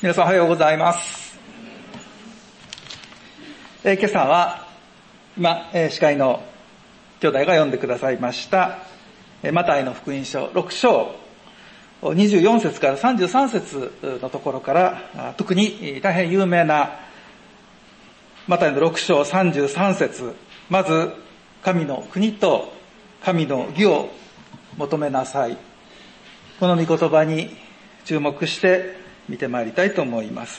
皆さんおはようございます。今朝は今司会の兄弟が読んでくださいましたマタイの福音書6章24節から33節のところから特に大変有名なマタイの6章33節、まず神の国と神の義を求めなさい、この御言葉に注目して見てまいりたいと思います。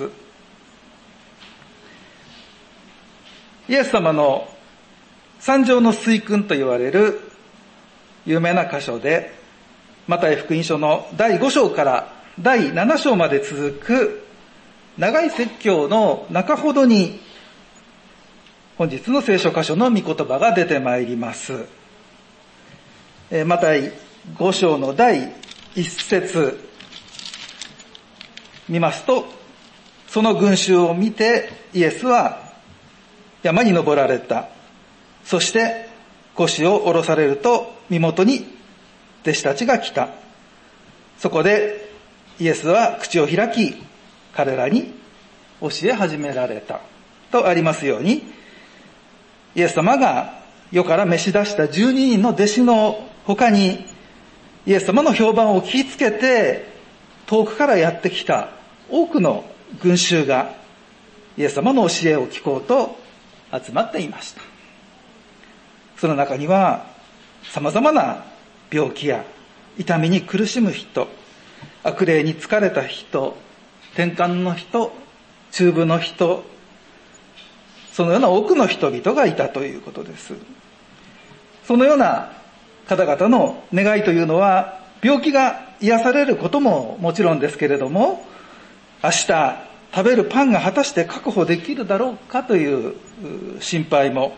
イエス様の三条の水訓と言われる有名な箇所で、マタイ福音書の第5章から第7章まで続く長い説教の中ほどに本日の聖書箇所の御言葉が出てまいります。マタイ5章の第1節見ますと、その群衆を見てイエスは山に登られた。そして腰を下ろされると身元に弟子たちが来た。そこでイエスは口を開き彼らに教え始められたとありますように、イエス様が世から召し出した12人の弟子の他に、イエス様の評判を聞きつけて遠くからやってきた多くの群衆がイエス様の教えを聞こうと集まっていました。その中には様々な病気や痛みに苦しむ人、悪霊に疲れた人、転換の人、中部の人、そのような多くの人々がいたということです。そのような方々の願いというのは、病気が癒されることももちろんですけれども、明日食べるパンが果たして確保できるだろうかという心配も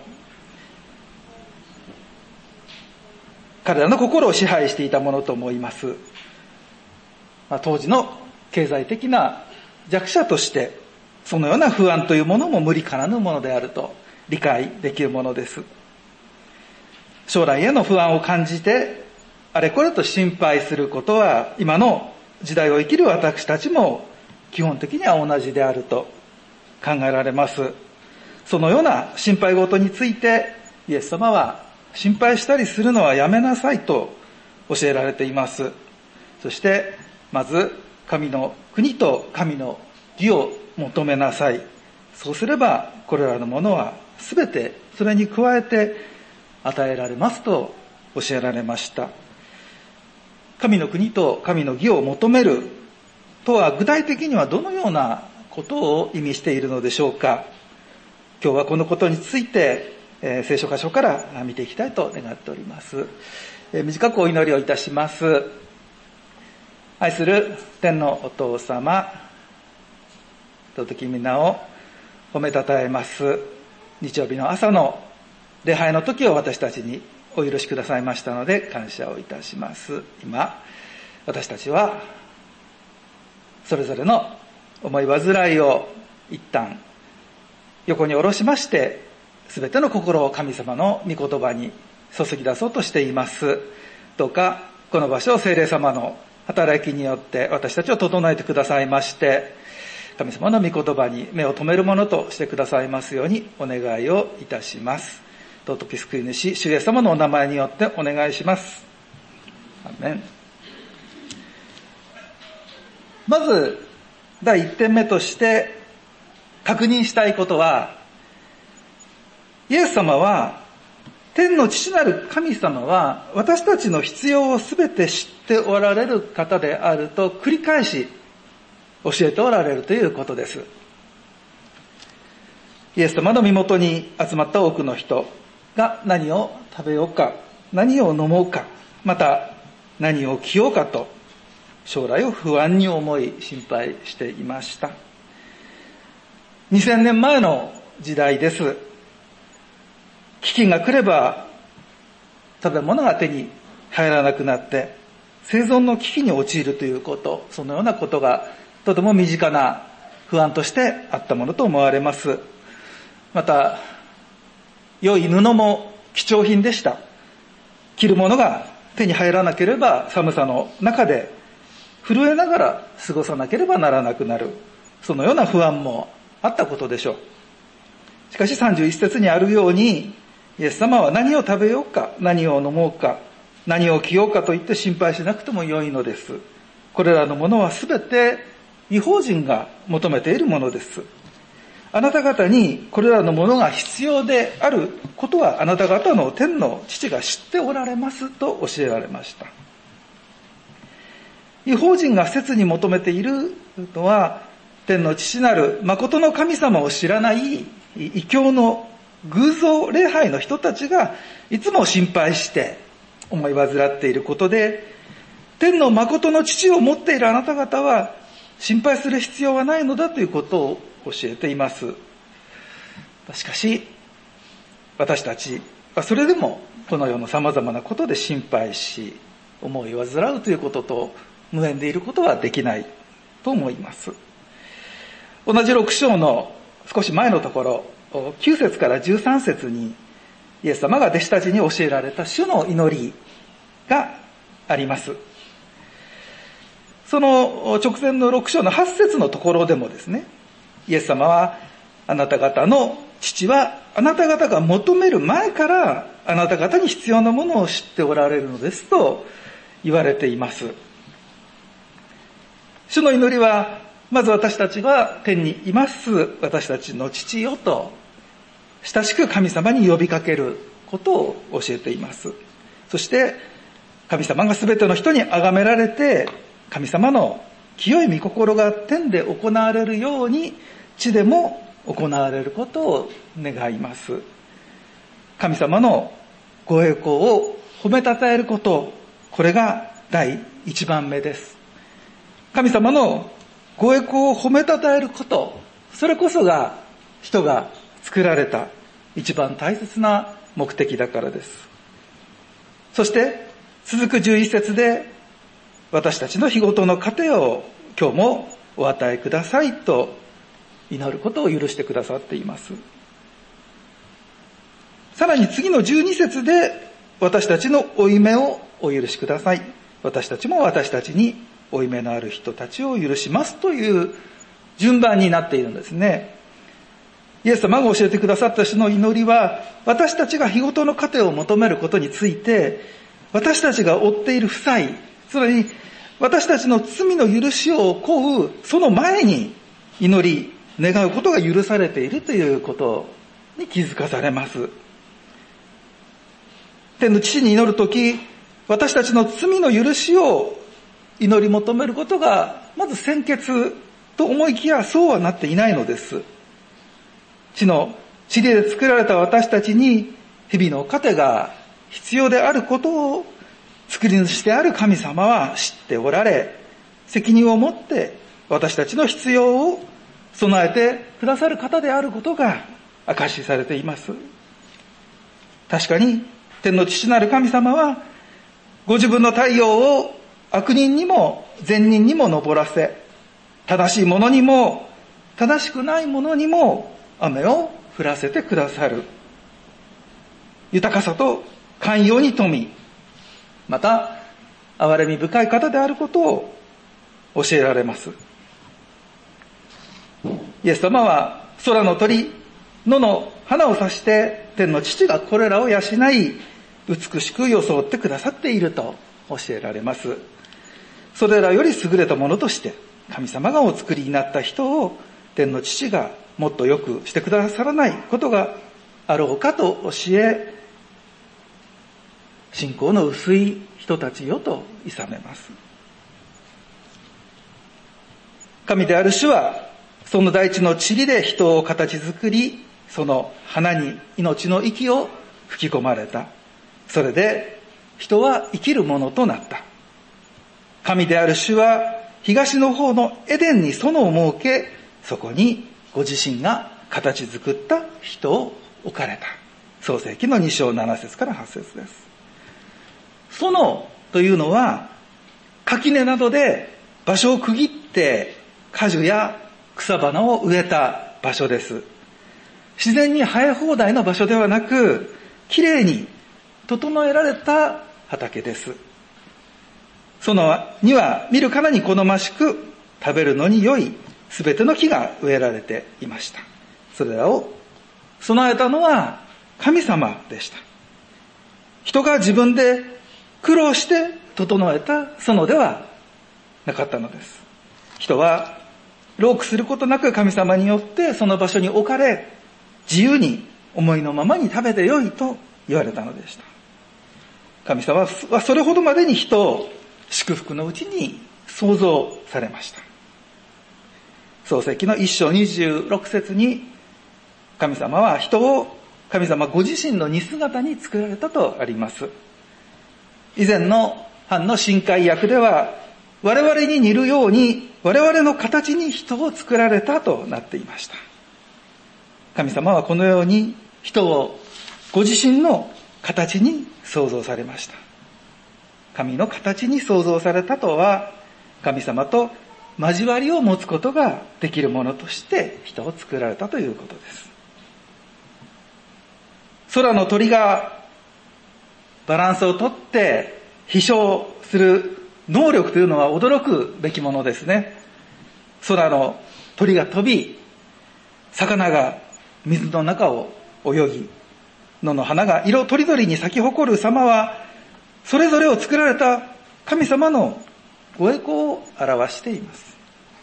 彼らの心を支配していたものと思います。当時の経済的な弱者としてそのような不安というものも無理からぬものであると理解できるものです。将来への不安を感じてあれこれと心配することは今の時代を生きる私たちも基本的には同じであると考えられます。そのような心配事についてイエス様は心配したりするのはやめなさいと教えられています。そしてまず神の国と神の義を求めなさい。そうすればこれらのものはすべてそれに加えて与えられますと教えられました。神の国と神の義を求めるとは具体的にはどのようなことを意味しているのでしょうか。今日はこのことについて聖書箇所から見ていきたいと願っております。短くお祈りをいたします。愛する天のお父様、尊き皆を褒めたたえます。日曜日の朝の礼拝の時を私たちにお許しくださいましたので感謝をいたします。今私たちはそれぞれの思い煩いを一旦横に下ろしまして、すべての心を神様の御言葉に注ぎ出そうとしています。どうかこの場所を聖霊様の働きによって私たちを整えてくださいまして、神様の御言葉に目を留めるものとしてくださいますようにお願いをいたします。尊き救い主主イエス様のお名前によってお願いします。アーメン。まず第一点目として確認したいことは、イエス様は天の父なる神様は私たちの必要をすべて知っておられる方であると繰り返し教えておられるということです。イエス様の身元に集まった多くの人が何を食べようか、何を飲もうか、また何を着ようかと将来を不安に思い心配していました。2000年前の時代です。飢饉が来れば食べ物が手に入らなくなって生存の危機に陥るということ、そのようなことがとても身近な不安としてあったものと思われます。また良い布も貴重品でした。着るものが手に入らなければ寒さの中で震えながら過ごさなければならなくなる。 そのような不安もあったことでしょう。しかし31節にあるように、イエス様は何を食べようか、何を飲もうか、何を着ようかと言って心配しなくてもよいのです。これらのものはすべて異邦人が求めているものです。あなた方にこれらのものが必要であることはあなた方の天の父が知っておられますと教えられました。異邦人が切に求めているのは、天の父なる誠の神様を知らない異教の偶像礼拝の人たちがいつも心配して思い煩っていることで、天の誠の父を持っているあなた方は心配する必要はないのだということを教えています。しかし私たちはそれでもこの世の様々なことで心配し思い煩うということと無縁でいることはできないと思います。同じ6章の少し前のところ9節から13節にイエス様が弟子たちに教えられた主の祈りがあります。その直前の6章の8節のところでもですね、イエス様はあなた方の父はあなた方が求める前からあなた方に必要なものを知っておられるのですと言われています。主の祈りはまず私たちが天にいます私たちの父よと親しく神様に呼びかけることを教えています。そして神様がすべての人に崇められて神様の清い御心が天で行われるように地でも行われることを願います。神様のご栄光を褒めたたえること、これが第一番目です。神様のご栄光を褒めたたえること、それこそが人が作られた一番大切な目的だからです。そして続く11節で私たちの日ごとの糧を今日もお与えくださいと祈ることを許してくださっています。さらに次の12節で私たちの負い目をお許しください。私たちも私たちに負い目のある人たちを許しますという順番になっているんですね。イエス様が教えてくださった主の祈りは、私たちが日ごとの糧を求めることについて、私たちが負っている負債、つまり私たちの罪の許しを請うその前に祈り、願うことが許されているということに気づかされます。天の父に祈るとき、私たちの罪の許しを祈り求めることがまず先決と思いきやそうはなっていないのです。地で作られた私たちに日々の糧が必要であることを作り主である神様は知っておられ、責任を持って私たちの必要を備えてくださる方であることが証しされています。確かに天の父なる神様はご自分の太陽を悪人にも善人にも昇らせ、正しい者にも正しくない者にも雨を降らせてくださる。豊かさと寛容に富み、また憐れみ深い方であることを教えられます。イエス様は空の鳥、野の花を指して天の父がこれらを養い美しく装ってくださっていると教えられます。それらより優れたものとして神様がお作りになった人を天の父がもっとよくしてくださらないことがあろうかと教え、信仰の薄い人たちよと諌めます。神である主はその大地の塵で人を形作り、その花に命の息を吹き込まれた。それで人は生きるものとなった。神である主は東の方のエデンに園を設け、そこにご自身が形作った人を置かれた。創世記の2章7節から8節です。園というのは垣根などで場所を区切って果樹や草花を植えた場所です。自然に生え放題の場所ではなく、きれいに整えられた畑です。園には見るからに好ましく、食べるのに良いすべての木が植えられていました。それらを備えたのは神様でした。人が自分で苦労して整えた園ではなかったのです。人は労苦することなく神様によってその場所に置かれ、自由に思いのままに食べてよいと言われたのでした。神様はそれほどまでに人を祝福のうちに創造されました。創世記の1章26節に、神様は人を神様ご自身の似姿に作られたとあります。以前の版の新海訳では、我々に似るように我々の形に人を作られたとなっていました。神様はこのように人をご自身の形に創造されました。神の形に創造されたとは、神様と交わりを持つことができるものとして人を作られたということです。空の鳥がバランスをとって飛翔する能力というのは驚くべきものですね。空の鳥が飛び、魚が水の中を泳ぎ、野の花が色とりどりに咲き誇る様は、それぞれを作られた神様のご栄光を表しています。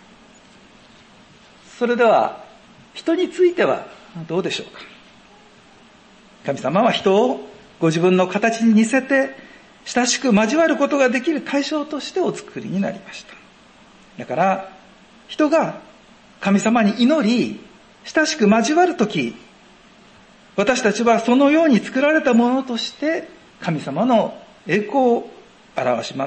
それでは、人についてはどうでしょうか。神様は人をご自分の形に似せて、親しく交わることができる対象としてお作りになりました。だから、人が神様に祈り、親しく交わるとき、私たちはそのように作られたものとして神様の栄光を表します。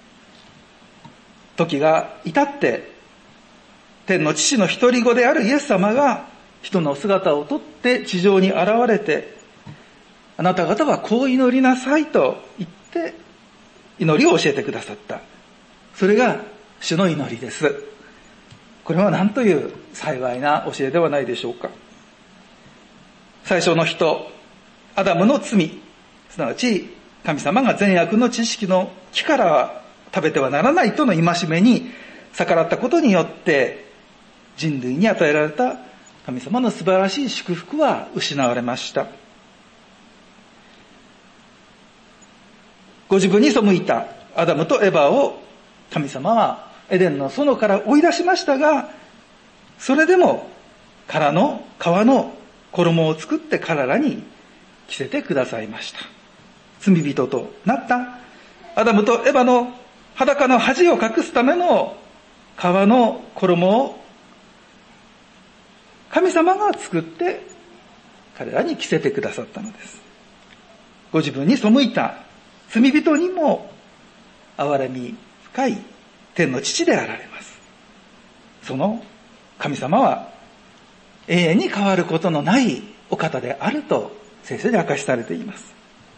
時が至って、天の父の一人子であるイエス様が人の姿をとって地上に現れて、あなた方はこう祈りなさいと言って祈りを教えてくださった。それが主の祈りです。これは何という幸いな教えではないでしょうか。最初の人、アダムの罪、すなわち神様が善悪の知識の木からは食べてはならないとの戒めに逆らったことによって人類に与えられた神様の素晴らしい祝福は失われました。ご自分に背いたアダムとエバを神様はエデンの園から追い出しましたが、それでも殻の皮の衣を作って彼らに着せてくださいました。罪人となったアダムとエバの裸の恥を隠すための皮の衣を神様が作って彼らに着せてくださったのです。ご自分に背いた罪人にも憐れみ深い天の父であられます。その神様は永遠に変わることのないお方であると聖書で明かしされています。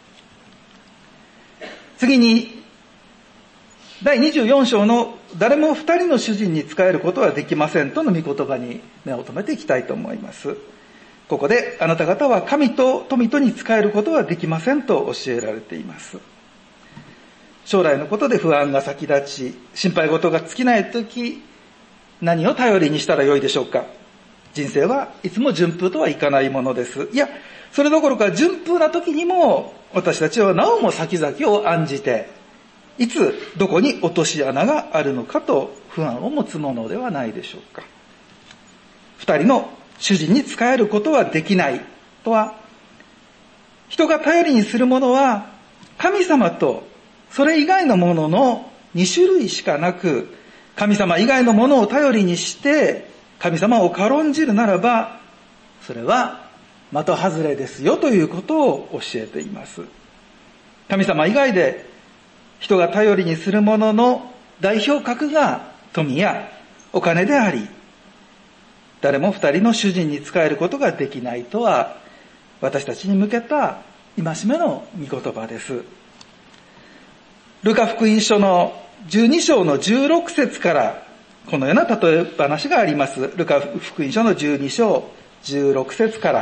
次に第24章の誰も二人の主人に仕えることはできませんとの御言葉に目を留めていきたいと思います。ここであなた方は神と富とに仕えることはできませんと教えられています。将来のことで不安が先立ち、心配事が尽きないとき、何を頼りにしたらよいでしょうか。人生はいつも順風とはいかないものです。いや、それどころか順風な時にも私たちはなおも先々を案じて、いつどこに落とし穴があるのかと不安を持つものではないでしょうか。二人の主人に仕えることはできないとは、人が頼りにするものは神様とそれ以外のものの2種類しかなく、神様以外のものを頼りにして神様を軽んじるならば、それは的外れですよということを教えています。神様以外で人が頼りにするものの代表格が富やお金であり、誰も二人の主人に仕えることができないとは、私たちに向けた戒めの御言葉です。ルカ福音書の12章の16節からこのような例え話があります。ルカ福音書の12章16節から、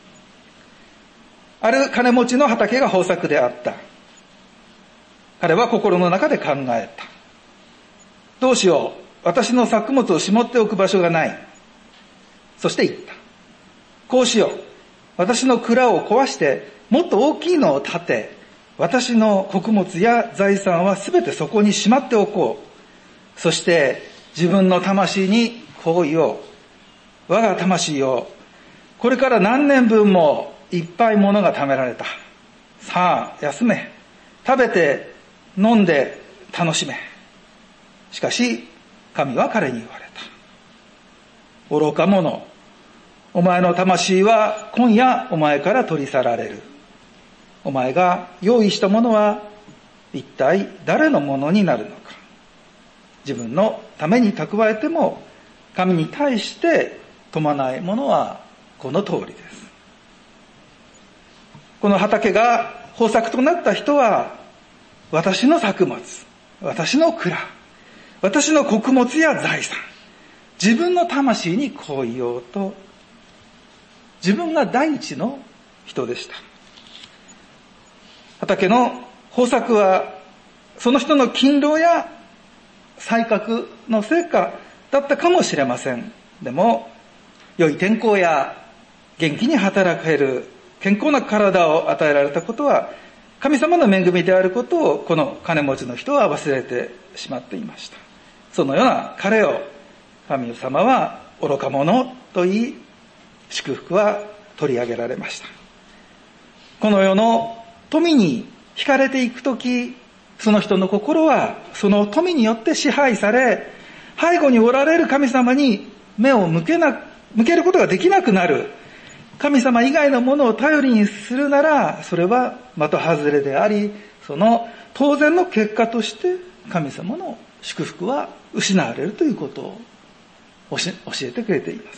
ある金持ちの畑が豊作であった。彼は心の中で考えた。どうしよう。 私の作物をしもっておく場所がない。そして言った。こうしよう。私の蔵を壊して、もっと大きいのを建て、私の穀物や財産はすべてそこにしまっておこう。そして自分の魂にこう言おう。我が魂よ、これから何年分もいっぱい物が貯められた。さあ、休め。食べて、飲んで、楽しめ。しかし、神は彼に言われた。愚か者。お前の魂は今夜お前から取り去られる。お前が用意したものは一体誰のものになるのか。自分のために蓄えても神に対して富まないものはこの通りです。この畑が豊作となった人は私の作物、私の蔵、私の穀物や財産、自分の魂にこう言おうと、自分が第一の人でした。畑の豊作はその人の勤労や才覚の成果だったかもしれません。でも良い天候や元気に働ける健康な体を与えられたことは神様の恵みであることをこの金持ちの人は忘れてしまっていました。そのような彼を神様は愚か者と言い、祝福は取り上げられました。この世の富に惹かれていくとき、その人の心はその富によって支配され、背後におられる神様に目を向けることができなくなる。神様以外のものを頼りにするなら、それは的外れであり、その当然の結果として神様の祝福は失われるということを教えてくれています。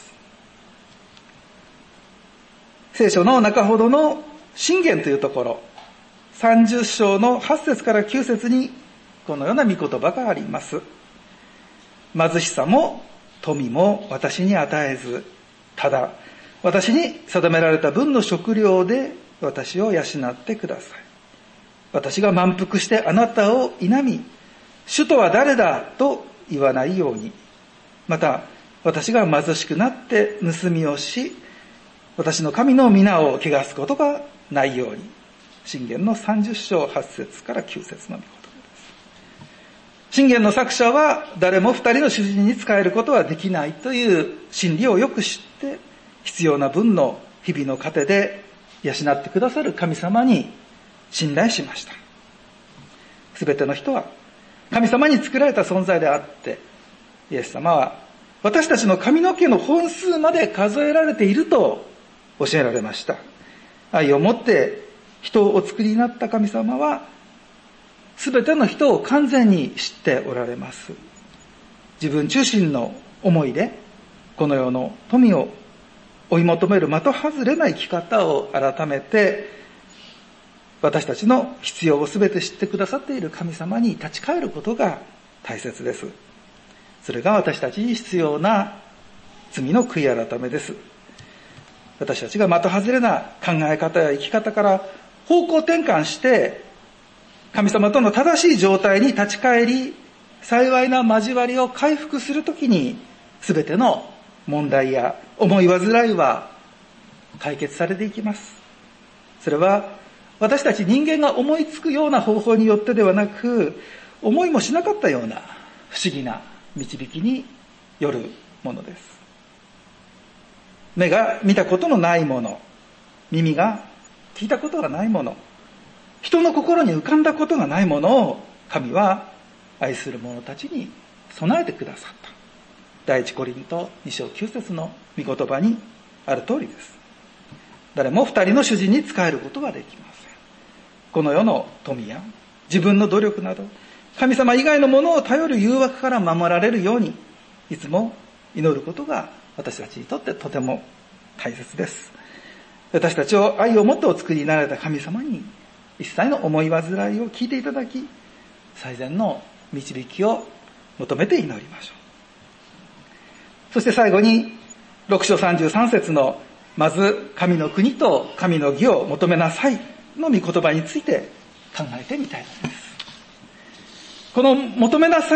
聖書の中ほどの箴言というところ、30章の8節から9節にこのような御言葉があります。貧しさも富も私に与えず、ただ私に定められた分の食料で私を養ってください。私が満腹してあなたを否み、主とは誰だと言わないように。また私が貧しくなって盗みをし、私の神の皆を汚すことがないように。箴言の30章8節から9節の御言葉です。箴言の作者は誰も二人の主人に仕えることはできないという真理をよく知って、必要な分の日々の糧で養ってくださる神様に信頼しました。すべての人は神様に作られた存在であって、イエス様は私たちの髪の毛の本数まで数えられていると教えられました。愛をもって人をお作りになった神様はすべての人を完全に知っておられます。自分中心の思いでこの世の富を追い求める的外れない生き方を改めて、私たちの必要をすべて知ってくださっている神様に立ち返ることが大切です。それが私たちに必要な罪の悔い改めです。私たちが的外れな考え方や生き方から方向転換して、神様との正しい状態に立ち返り、幸いな交わりを回復するときに、すべての問題や思い煩いは解決されていきます。それは私たち人間が思いつくような方法によってではなく、思いもしなかったような不思議な導きによるものです。目が見たことのないもの、耳が聞いたことがないもの、人の心に浮かんだことがないものを神は愛する者たちに備えてくださった。第一コリント2章9節の御言葉にある通りです。誰も二人の主人に仕えることができません。この世の富や自分の努力など神様以外のものを頼る誘惑から守られるように、いつも祈ることが私たちにとってとても大切です。私たちを愛をもってお作りになられた神様に一切の思い煩いを聞いていただき、最善の導きを求めて祈りましょう。そして最後に6章33節のまず神の国と神の義を求めなさいの御言葉について考えてみたいと思います。この求めなさい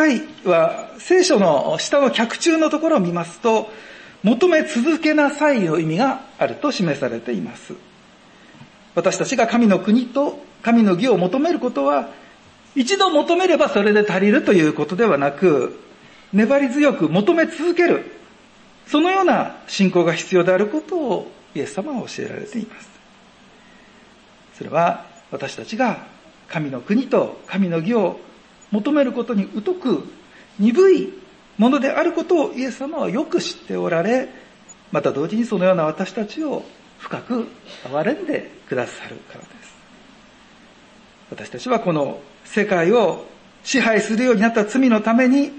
は聖書の下の脚注のところを見ますと、求め続けなさいの意味があると示されています。私たちが神の国と神の義を求めることは、一度求めればそれで足りるということではなく、粘り強く求め続ける、そのような信仰が必要であることをイエス様は教えられています。それは私たちが神の国と神の義を求めることに疎く鈍いものであることをイエス様はよく知っておられ、また同時にそのような私たちを深く憐れんでくださるからです。私たちはこの世界を支配するようになった罪のために、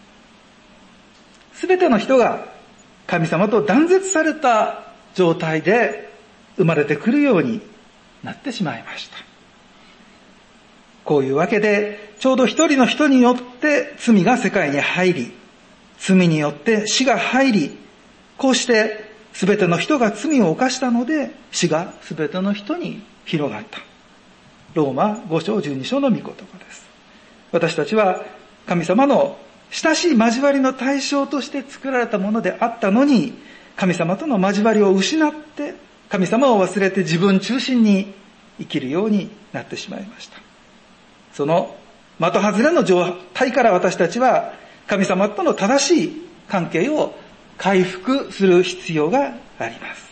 すべての人が神様と断絶された状態で生まれてくるようになってしまいました。こういうわけで、ちょうど一人の人によって罪が世界に入り、罪によって死が入り、こうして全ての人が罪を犯したので、死が全ての人に広がった。ローマ5章12章の御言葉です。私たちは神様の親しい交わりの対象として作られたものであったのに、神様との交わりを失って、神様を忘れて自分中心に生きるようになってしまいました。その的外れの状態から私たちは神様との正しい関係を回復する必要があります。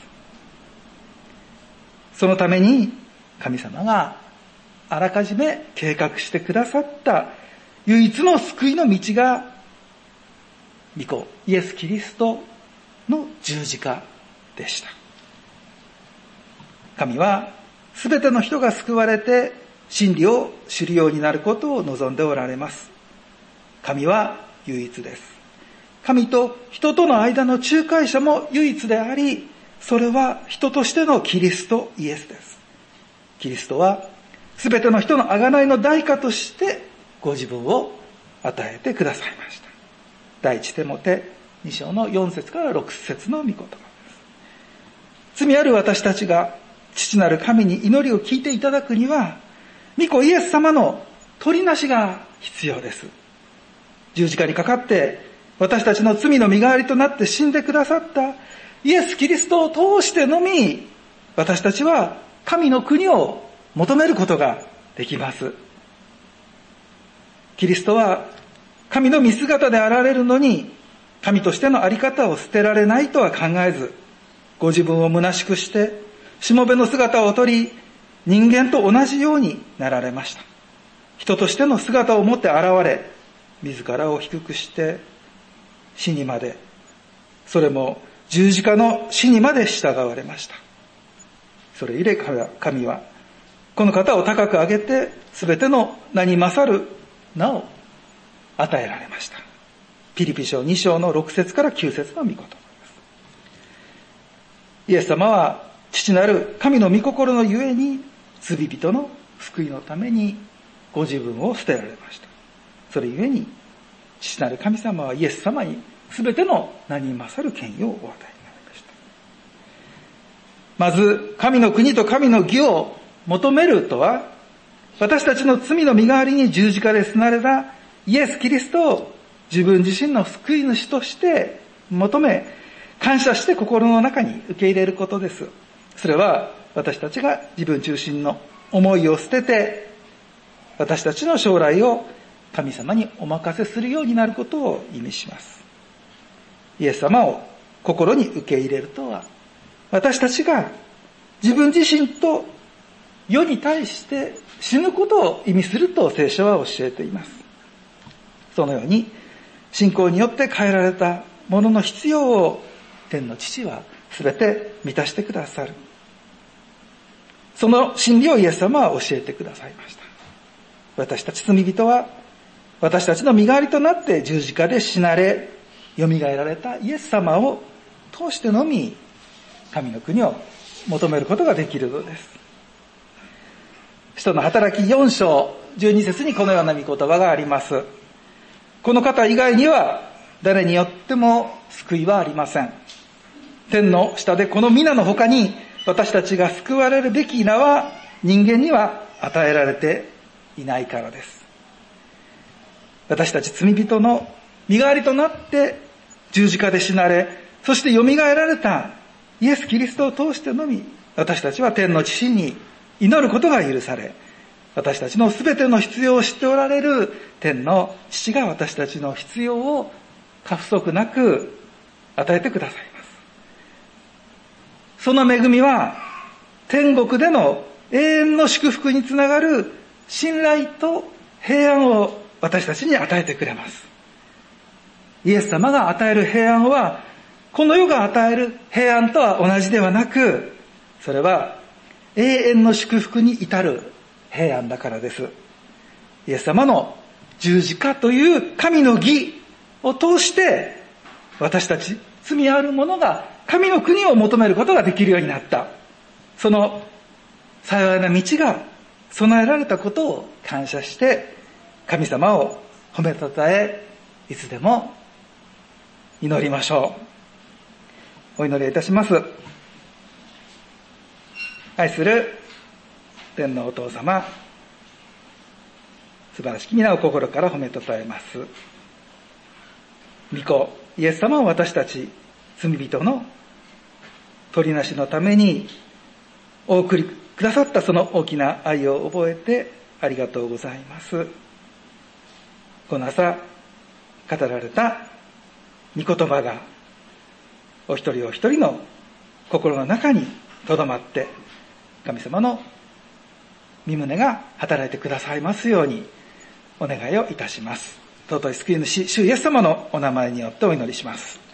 そのために神様があらかじめ計画してくださった唯一の救いの道が御子イエス・キリストの十字架でした。神はすべての人が救われて真理を知るようになることを望んでおられます。神は唯一です。神と人との間の仲介者も唯一であり、それは人としてのキリストイエスです。キリストはすべての人の贖いの代価としてご自分を与えてくださいました。第一テモテ2章の4節から6節の御言葉です。罪ある私たちが父なる神に祈りを聞いていただくには、御子イエス様の取りなしが必要です。十字架にかかって私たちの罪の身代わりとなって死んでくださったイエス・キリストを通してのみ、私たちは神の国を求めることができます。キリストは神の見姿であられるのに、神としての在り方を捨てられないとは考えず、ご自分を虚しくしてしもべの姿をとり、人間と同じようになられました。人としての姿を持って現れ、自らを低くして死にまで、それも十字架の死にまで従われました。それゆえ神はこの方を高く上げて、すべての名に勝る名を与えられました。ピリピ書2章の6節から9節の御言葉です。イエス様は父なる神の御心のゆえに、罪人の救いのためにご自分を捨てられました。それゆえに父なる神様はイエス様にすべての名に勝る権威をお与えになりました。まず神の国と神の義を求めるとは、私たちの罪の身代わりに十字架で死なれたイエス・キリストを自分自身の救い主として求め、感謝して心の中に受け入れることです。それは私たちが自分中心の思いを捨てて、私たちの将来を神様にお任せするようになることを意味します。イエス様を心に受け入れるとは、私たちが自分自身と世に対して死ぬことを意味すると聖書は教えています。そのように信仰によって変えられたものの必要を天の父はすべて満たしてくださる。その真理をイエス様は教えてくださいました。私たち罪人は私たちの身代わりとなって十字架で死なれ、蘇られたイエス様を通してのみ神の国を求めることができるのです。使徒の働き4章12節にこのような御言葉があります。この方以外には誰によっても救いはありません。天の下でこの皆の他に私たちが救われるべき名は人間には与えられていないからです。 私たち罪人の身代わりとなって十字架で死なれ、そして蘇られたイエス・キリストを通してのみ、私たちは天の父に祈ることが許され、私たちのすべての必要を知っておられる天の父が私たちの必要を過不足なく与えてくださいます。その恵みは天国での永遠の祝福につながる信頼と平安を私たちに与えてくれます。イエス様が与える平安は、この世が与える平安とは同じではなく、それは永遠の祝福に至る平安だからです。イエス様の十字架という神の義を通して、私たち罪ある者が神の国を求めることができるようになった。その幸いな道が備えられたことを感謝して、神様を褒めたたえ、いつでも祈りましょう。お祈りいたします。愛する天のお父様、素晴らしき皆を心から褒めたたえます。御子イエス様を私たち罪人の取りなしのためにお送りくださったその大きな愛を覚えてありがとうございます。この朝語られた御言葉がお一人お一人の心の中に留まって、神様の御胸が働いてくださいますようにお願いをいたします。尊い救い主、主イエス様のお名前によってお祈りします。